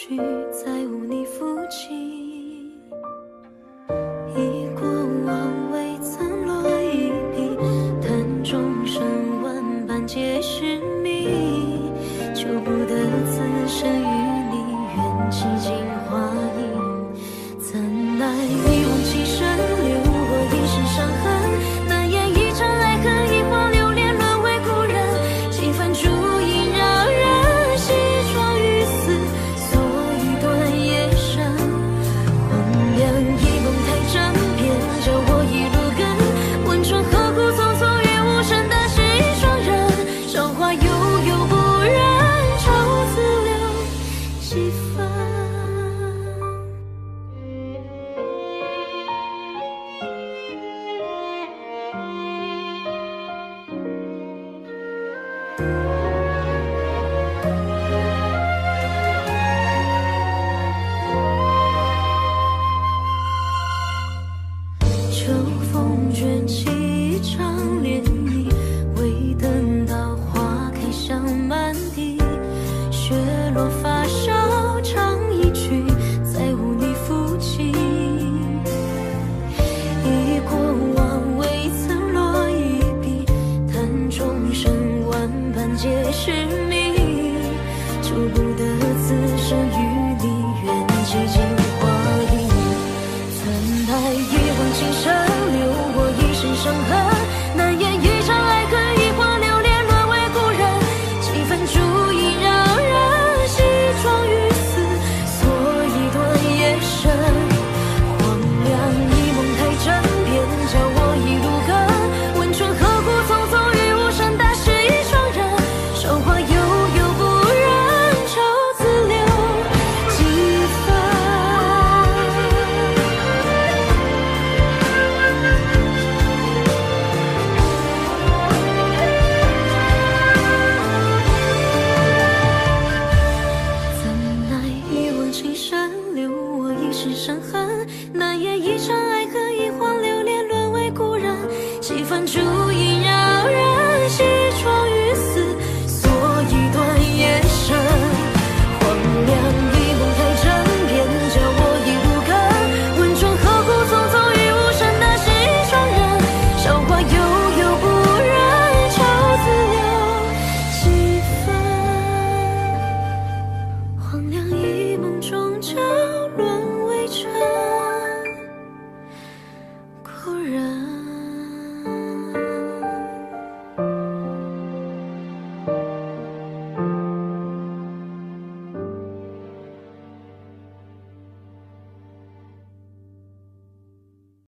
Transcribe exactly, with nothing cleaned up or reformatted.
去，再无你负气。忆过往未曾落一笔，叹众生万般皆是谜。求不得此生与你缘起尽花影，怎奈一往情深，留我一身伤痕。难言一场爱恨，一花流连，沦为故人。几番烛影让人西窗雨丝，锁一段夜深。荒凉一梦太真，偏教我一路跟。问春何故匆匆与无声的是一双人。韶华悠悠不忍，愁自留几分。秋风卷起一场涟漪，未等到花开香满地。雪落发梢唱一曲，再无你负气。忆过往未曾落一笔，叹众生万般皆是谜。求不得此生与你缘起尽花影，怎奈一往情深，留我一身伤痕。难言一场爱恨，一花流连，沦为故人。几番烛影让人西窗雨丝，锁一段夜深。荒凉一梦太真，偏教我一路跟。问春何故匆匆与无声的是一双人。韶华悠悠不忍，愁自留几分。怎奈一往情深，留我一身伤痕。难言一场